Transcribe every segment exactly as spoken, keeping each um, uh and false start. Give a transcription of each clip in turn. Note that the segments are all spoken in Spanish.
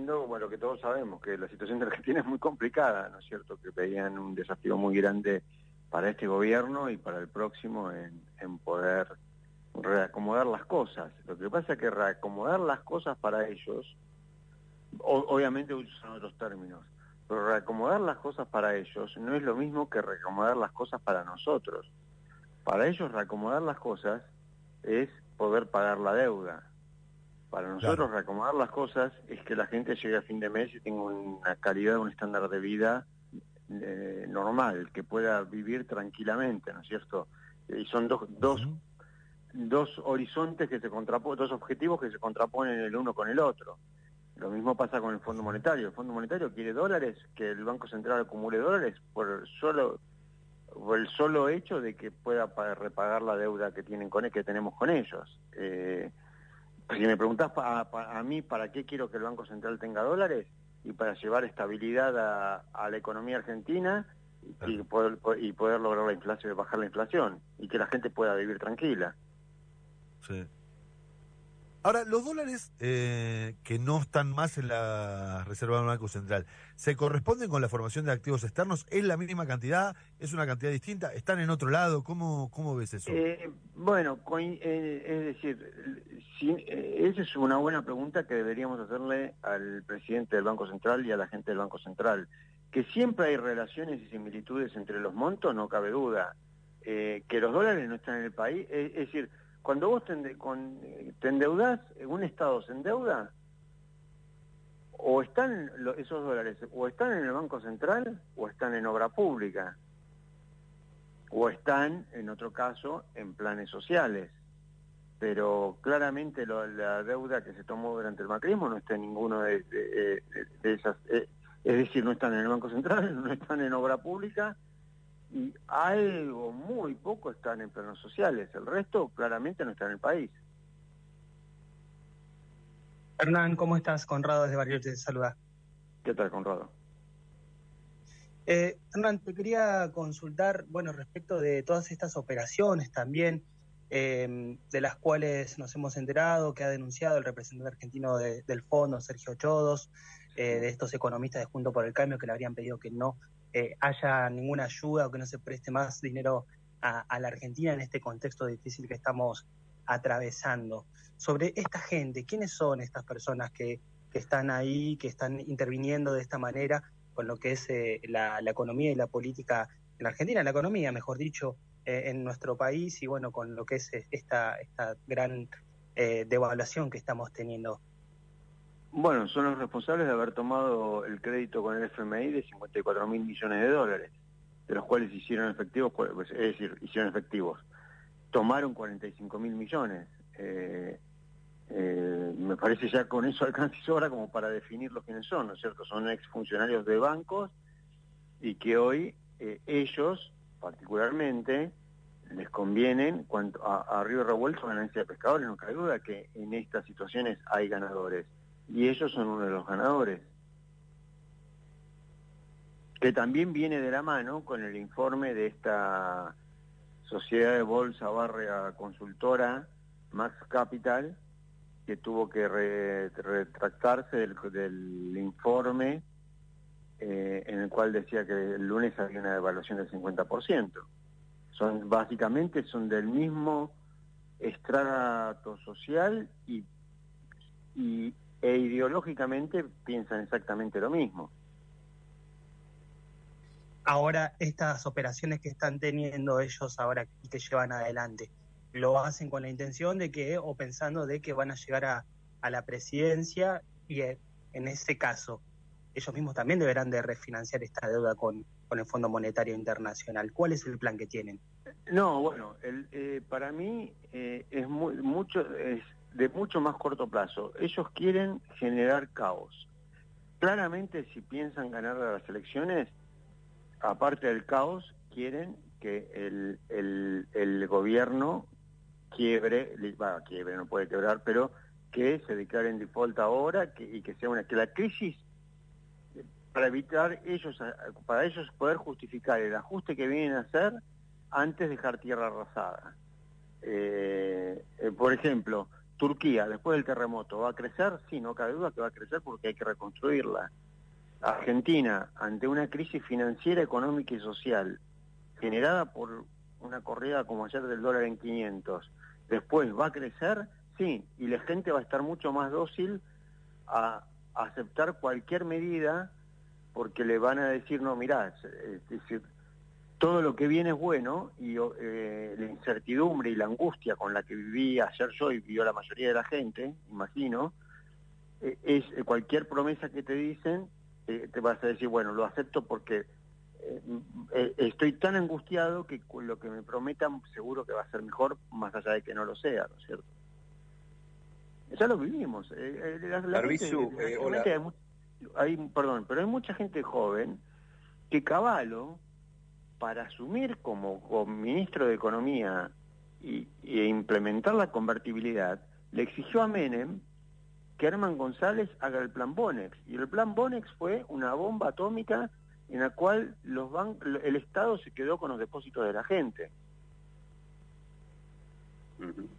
diciendo, bueno, que todos sabemos, que la situación de Argentina es muy complicada, ¿no es cierto? Que veían un desafío muy grande para este gobierno y para el próximo en, en poder reacomodar las cosas. Lo que pasa es que reacomodar las cosas para ellos, o, obviamente usan otros términos, pero reacomodar las cosas para ellos no es lo mismo que reacomodar las cosas para nosotros. Para ellos reacomodar las cosas es poder pagar la deuda. Para nosotros Claro. reacomodar las cosas es que la gente llegue a fin de mes y tenga una calidad, un estándar de vida eh, normal, que pueda vivir tranquilamente, ¿no es cierto? Y son dos, dos, Uh-huh. dos horizontes que se contraponen, dos objetivos que se contraponen el uno con el otro. Lo mismo pasa con el Fondo Monetario. El Fondo Monetario quiere dólares, que el Banco Central acumule dólares por solo por el solo hecho de que pueda repagar la deuda que tienen con que tenemos con ellos. Eh, si me preguntás a, a, a mí para qué quiero que el Banco Central tenga dólares, y para llevar estabilidad a, a la economía argentina y, y, poder, y poder lograr la inflación, bajar la inflación y que la gente pueda vivir tranquila. Sí. Ahora, los dólares eh, que no están más en la reserva del Banco Central, ¿se corresponden con la formación de activos externos? ¿Es la misma cantidad? ¿Es una cantidad distinta? ¿Están en otro lado? ¿Cómo, cómo ves eso? Eh, bueno, eh, es decir, si, eh, esa es una buena pregunta que deberíamos hacerle al presidente del Banco Central y a la gente del Banco Central. Que siempre hay relaciones y similitudes entre los montos, no cabe duda. Eh, que los dólares no están en el país, es, es decir, cuando vos te, ende, con, te endeudás, un Estado se endeuda, o están lo, esos dólares, o están en el Banco Central, o están en obra pública, o están, en otro caso, en planes sociales. Pero claramente lo, la deuda que se tomó durante el macrismo no está en ninguno de, de, de, de esas, eh, es decir, no están en el Banco Central, no están en obra pública, y algo muy poco están en planos sociales, el resto claramente no está en el país. Hernán, ¿cómo estás? Conrado desde Bariloche te saluda. ¿Qué tal, Conrado? Eh, Hernán, te quería consultar, bueno, respecto de todas estas operaciones también, eh, de las cuales nos hemos enterado, que ha denunciado el representante argentino de, del fondo, Sergio Chodos, eh, de estos economistas de Juntos por el Cambio que le habrían pedido que no eh, haya ninguna ayuda o que no se preste más dinero a, a la Argentina en este contexto difícil que estamos atravesando. Sobre esta gente, ¿quiénes son estas personas que, que están ahí, que están interviniendo de esta manera con lo que es eh, la, la economía y la política en Argentina, la economía, mejor dicho, eh, en nuestro país, y bueno, con lo que es esta, esta gran eh, devaluación que estamos teniendo? Bueno, son los responsables de haber tomado el crédito con el F M I de cincuenta y cuatro mil millones de dólares, de los cuales hicieron efectivos, pues, es decir, hicieron efectivos. Tomaron cuarenta y cinco mil millones. Eh, eh, me parece ya con eso alcanza y sobra como para definirlos quiénes son, ¿no es cierto? Son exfuncionarios de bancos y que hoy eh, ellos, particularmente, les convienen, cuanto a, a río revuelto, ganancia de pescadores, no cabe duda que en estas situaciones hay ganadores. Y ellos son uno de los ganadores. Que también viene de la mano con el informe de esta sociedad de bolsa barra consultora, Max Capital, que tuvo que re, retractarse del, del informe eh, en el cual decía que el lunes había una devaluación del cincuenta por ciento. Son, básicamente son del mismo estrato social y, y, e ideológicamente piensan exactamente lo mismo. Ahora, estas operaciones que están teniendo ellos ahora y que llevan adelante, lo hacen con la intención de que, o pensando de que van a llegar a, a la presidencia, y eh, en ese caso, ellos mismos también deberán de refinanciar esta deuda con, con el Fondo Monetario Internacional. ¿Cuál es el plan que tienen? No, bueno, el, eh, para mí eh, es muy, mucho, es de mucho más corto plazo. Ellos quieren generar caos. Claramente, si piensan ganar las elecciones, aparte del caos, quieren que el, el, el gobierno quiebre, va, quiebre, no puede quebrar, pero que se declare en default ahora que, y que sea una, que la crisis, para evitar ellos, para ellos poder justificar el ajuste que vienen a hacer antes de dejar tierra arrasada. Eh, eh, por ejemplo, Turquía, después del terremoto, ¿va a crecer? Sí, no cabe duda que va a crecer porque hay que reconstruirla. Argentina, ante una crisis financiera, económica y social, generada por una corrida como ayer del dólar en quinientos, después va a crecer, sí, y la gente va a estar mucho más dócil a, a aceptar cualquier medida, porque le van a decir, no, mirá, es decir, todo lo que viene es bueno, y eh, la incertidumbre y la angustia con la que viví ayer yo y vivió la mayoría de la gente, imagino, eh, es eh, cualquier promesa que te dicen, eh, te vas a decir, bueno, lo acepto porque eh, eh, estoy tan angustiado que con lo que me prometan seguro que va a ser mejor, más allá de que no lo sea, ¿no es cierto? Ya lo vivimos. Eh, eh, la, la gente, eh, hola. hay, hay, perdón, pero hay mucha gente joven que Cavallo, para asumir como, como ministro de Economía y, y implementar la convertibilidad, le exigió a Menem que Herman González haga el plan Bonex. Y el plan Bonex fue una bomba atómica en la cual los ban el Estado se quedó con los depósitos de la gente. Uh-huh.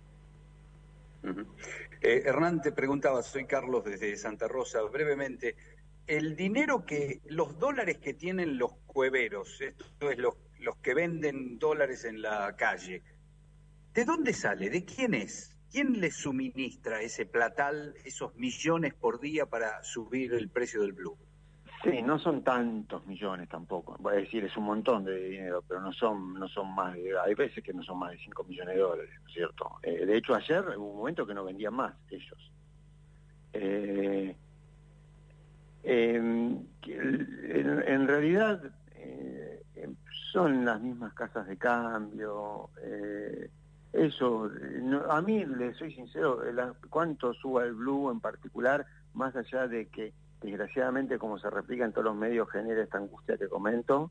Uh-huh. Eh, Hernán, te preguntaba, soy Carlos desde Santa Rosa, brevemente, el dinero que, los dólares que tienen los cueveros, esto es los, los que venden dólares en la calle, ¿de dónde sale? ¿De quién es? ¿Quién les suministra ese platal, esos millones por día para subir el precio del blue? Sí, no son tantos millones tampoco. Voy a decir, es un montón de dinero, pero no son no son más de... Hay veces que no son más de cinco millones de dólares, ¿no es cierto? Eh, de hecho, ayer hubo un momento que no vendían más ellos. Eh, eh, en, en realidad eh, son las mismas casas de cambio. Eh, eso, no, a mí, le soy sincero, la, cuánto suba el blue en particular, más allá de que desgraciadamente, como se replica en todos los medios, genera esta angustia que comento,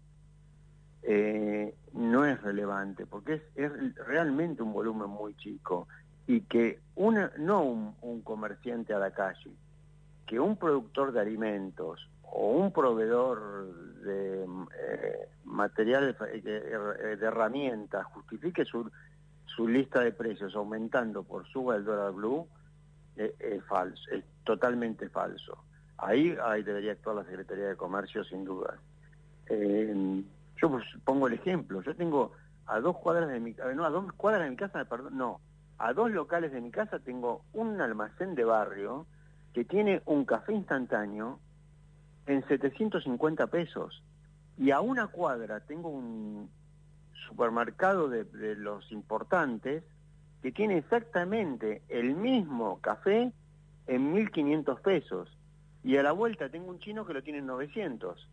eh, no es relevante, porque es, es realmente un volumen muy chico, y que una, no un, un comerciante a la calle, que un productor de alimentos o un proveedor de eh, materiales, de, de herramientas, justifique su, su lista de precios aumentando por suba del dólar blue, eh, es falso, es totalmente falso. Ahí, ahí debería actuar la Secretaría de Comercio, sin duda. Eh, yo pues, pongo el ejemplo. Yo tengo a dos cuadras de mi no, a dos cuadras de mi casa, perdón, no, a dos locales de mi casa tengo un almacén de barrio que tiene un café instantáneo en setecientos cincuenta pesos. Y a una cuadra tengo un supermercado de, de los importantes que tiene exactamente el mismo café en mil quinientos pesos. Y a la vuelta tengo un chino que lo tiene en novecientos.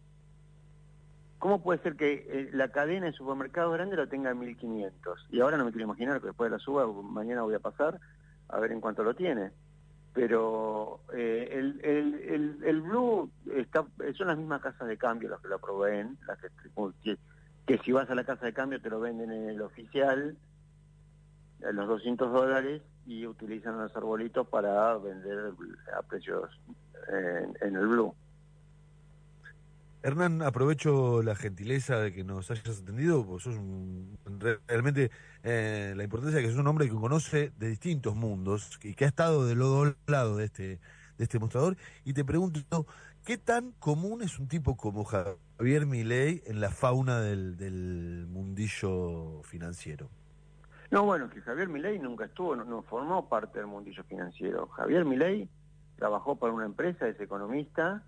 ¿Cómo puede ser que eh, la cadena de supermercados grande lo tenga en mil quinientos? Y ahora no me quiero imaginar que después de la suba, mañana voy a pasar a ver en cuánto lo tiene. Pero eh, el, el, el, el blue está, son las mismas casas de cambio las que lo proveen, las que, que, que si vas a la casa de cambio te lo venden en el oficial, a los doscientos dólares, y utilizan los arbolitos para vender a precios en, en el blue. Hernán, aprovecho la gentileza de que nos hayas atendido, porque sos un, realmente eh, la importancia de que sos un hombre que conoce de distintos mundos y que ha estado del otro lado de este, de este mostrador, y te pregunto, ¿qué tan común es un tipo como Javier Milei en la fauna del, del mundillo financiero? No, bueno, que Javier Milei nunca estuvo, no, no formó parte del mundillo financiero. Javier Milei trabajó para una empresa, es economista,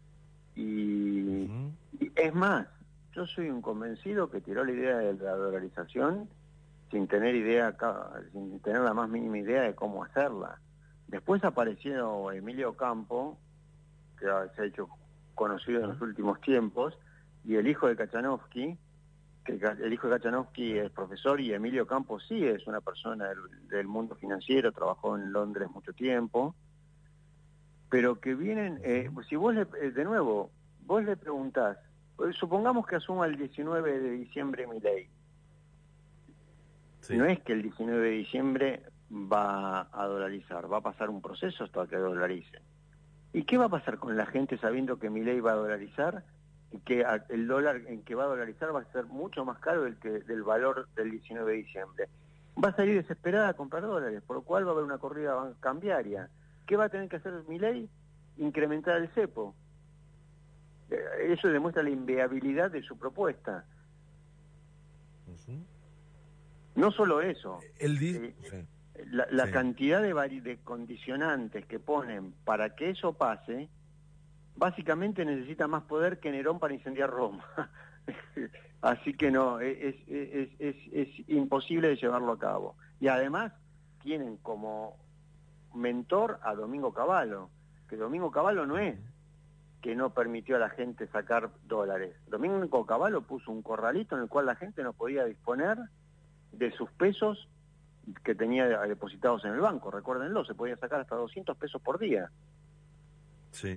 y, uh-huh. y es más, yo soy un convencido que tiró la idea de la dolarización sin tener idea, sin tener la más mínima idea de cómo hacerla. Después apareció Emilio Campo, que se ha hecho conocido en los últimos tiempos, y el hijo de Kachanovsky, que el hijo de Kachanovsky es profesor, y Emilio Campos sí es una persona del, del mundo financiero, trabajó en Londres mucho tiempo, pero que vienen, eh, si vos le, de nuevo, vos le preguntás, supongamos que asuma el diecinueve de diciembre Milei, sí. No es que el diecinueve de diciembre va a dolarizar, va a pasar un proceso hasta que dolarice. ¿Y qué va a pasar con la gente sabiendo que Milei va a dolarizar? Y que el dólar en que va a dolarizar va a ser mucho más caro del, que, del valor del diecinueve de diciembre. va a salir desesperada a comprar dólares, por lo cual va a haber una corrida cambiaria. ¿Qué va a tener que hacer Milei? Incrementar el cepo. Eso demuestra la inviabilidad de su propuesta. Uh-huh. No solo eso, el di- eh, sí. la, la sí. cantidad de, de condicionantes que ponen para que eso pase, básicamente necesita más poder que Nerón para incendiar Roma. Así que no, es, es, es, es imposible de llevarlo a cabo. Y además tienen como mentor a Domingo Cavallo, que Domingo Cavallo no es que no permitió a la gente sacar dólares. Domingo Cavallo puso un corralito en el cual la gente no podía disponer de sus pesos que tenía depositados en el banco. Recuérdenlo, se podía sacar hasta doscientos pesos por día. Sí.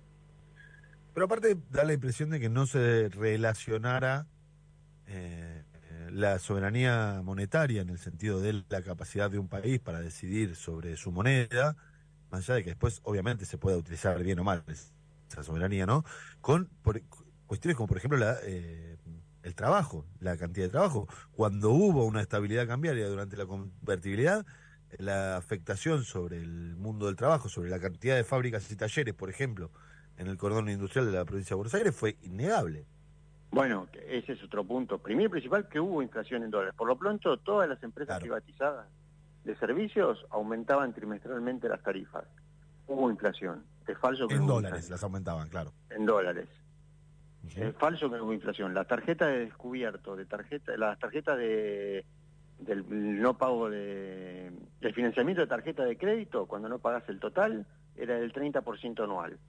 Pero aparte da la impresión de que no se relacionara eh, la soberanía monetaria en el sentido de la capacidad de un país para decidir sobre su moneda, más allá de que después obviamente se pueda utilizar bien o mal esa soberanía, ¿no? Con por, cuestiones como por ejemplo la, eh, el trabajo, la cantidad de trabajo. Cuando hubo una estabilidad cambiaria durante la convertibilidad, la afectación sobre el mundo del trabajo, sobre la cantidad de fábricas y talleres, por ejemplo, en el cordón industrial de la provincia de Buenos Aires fue innegable. Bueno, ese es otro punto. Primero y principal, que hubo inflación en dólares. Por lo pronto, todas las empresas Claro. privatizadas de servicios aumentaban trimestralmente las tarifas. Hubo inflación. Es falso que En no hubo dólares inflación. las aumentaban, claro. En dólares. Uh-huh. Es falso que no hubo inflación. Las tarjetas de descubierto, de tarjeta, las tarjetas de del no pago de el financiamiento de tarjeta de crédito, cuando no pagas el total, era del treinta por ciento anual.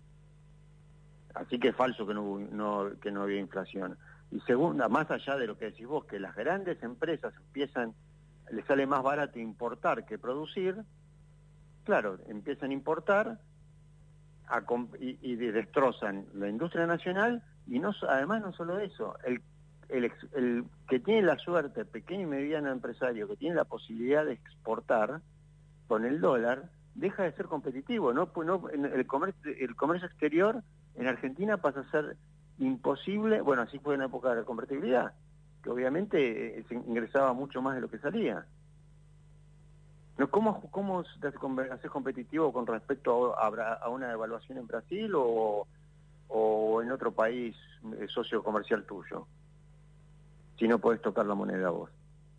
Así que es falso que no, hubo, no, que no había inflación. Y segunda, más allá de lo que decís vos, que las grandes empresas empiezan, les sale más barato importar que producir, claro, empiezan a importar a y, y destrozan la industria nacional, y no además no solo eso, el, el, el que tiene la suerte, pequeño y mediano empresario, que tiene la posibilidad de exportar con el dólar, deja de ser competitivo. No, no el comercio, el comercio exterior en Argentina pasa a ser imposible. Bueno, así fue en la época de la convertibilidad, que obviamente eh, se ingresaba mucho más de lo que salía. ¿No? ¿Cómo, cómo te haces competitivo con respecto a, a, a una devaluación en Brasil o, o en otro país eh, socio comercial tuyo? Si no podés tocar la moneda vos.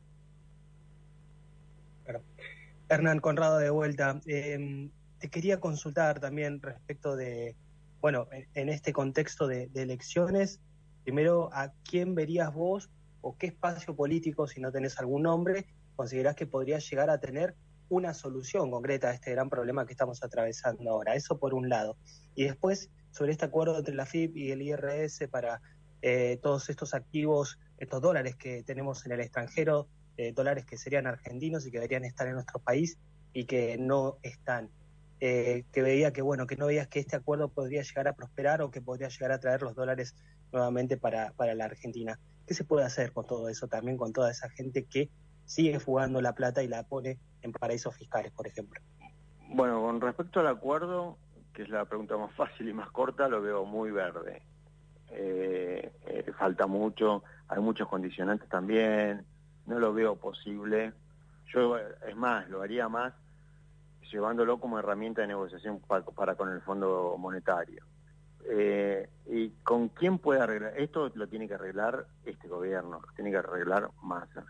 Claro. Hernán Conrado, de vuelta. Eh, te quería consultar también respecto de, bueno, en, en este contexto de, de elecciones, primero, ¿a quién verías vos o qué espacio político, si no tenés algún nombre, considerás que podría llegar a tener una solución concreta a este gran problema que estamos atravesando ahora? Eso por un lado. Y después, sobre este acuerdo entre la F I P y el I R S para eh, todos estos activos, estos dólares que tenemos en el extranjero, Eh, dólares que serían argentinos y que deberían estar en nuestro país y que no están. Eh, que veía que, bueno, que no veías que este acuerdo podría llegar a prosperar o que podría llegar a traer los dólares nuevamente para, para la Argentina. ¿Qué se puede hacer con todo eso también, con toda esa gente que sigue fugando la plata y la pone en paraísos fiscales, por ejemplo? Bueno, con respecto al acuerdo, que es la pregunta más fácil y más corta, lo veo muy verde. Eh, eh, falta mucho, hay muchos condicionantes también. No lo veo posible. Yo, es más, lo haría más llevándolo como herramienta de negociación para, para con el Fondo Monetario. Eh, ¿Y con quién puede arreglar? Esto lo tiene que arreglar este gobierno, lo tiene que arreglar Massa.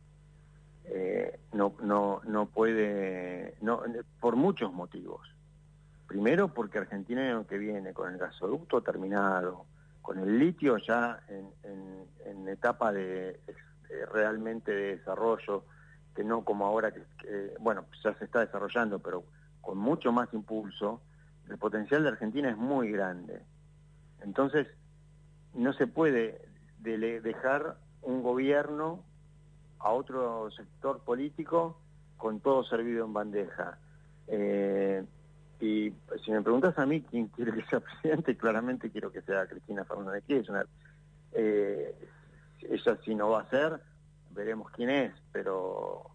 Eh, no, no, no puede, no, por muchos motivos. Primero, porque Argentina el año que viene, con el gasoducto terminado, con el litio ya en, en, en etapa de realmente de desarrollo, que no como ahora que, que, bueno, ya se está desarrollando, pero con mucho más impulso, el potencial de Argentina es muy grande. Entonces, no se puede de dejar un gobierno a otro sector político con todo servido en bandeja. Eh, y si me preguntas a mí quién quiere que sea presidente, claramente quiero que sea Cristina Fernández de Kirchner. Eh, ella sí no va a ser, veremos quién es, pero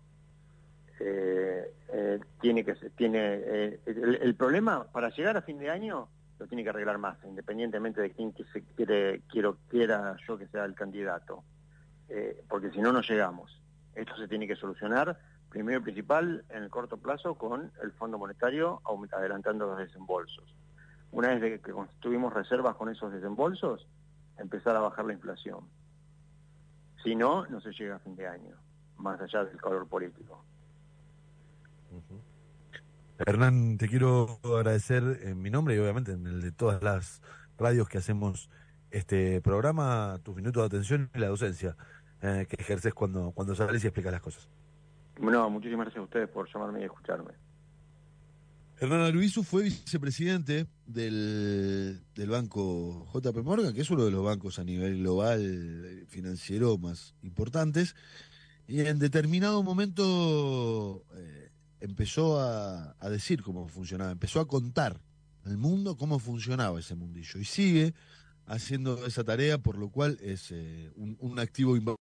eh, eh, tiene que ser, tiene eh, el, el problema para llegar a fin de año lo tiene que arreglar Massa, independientemente de quién que se quiere quiero quiera yo que sea el candidato, eh, porque si no no llegamos. Esto se tiene que solucionar, primero y principal, en el corto plazo, con el Fondo Monetario adelantando los desembolsos. Una vez que construimos reservas con esos desembolsos, empezar a bajar la inflación. Si no, no se llega a fin de año, más allá del color político. Uh-huh. Hernán, te quiero agradecer en mi nombre y obviamente en el de todas las radios que hacemos este programa, tus minutos de atención y la docencia eh, que ejerces cuando, cuando sales y explicas las cosas. No, muchísimas gracias a ustedes por llamarme y escucharme. Hernán Arbizu fue vicepresidente del, del banco J P Morgan, que es uno de los bancos a nivel global financiero más importantes, y en determinado momento eh, empezó a, a decir cómo funcionaba, empezó a contar al mundo cómo funcionaba ese mundillo, y sigue haciendo esa tarea, por lo cual es eh, un, un activo importante.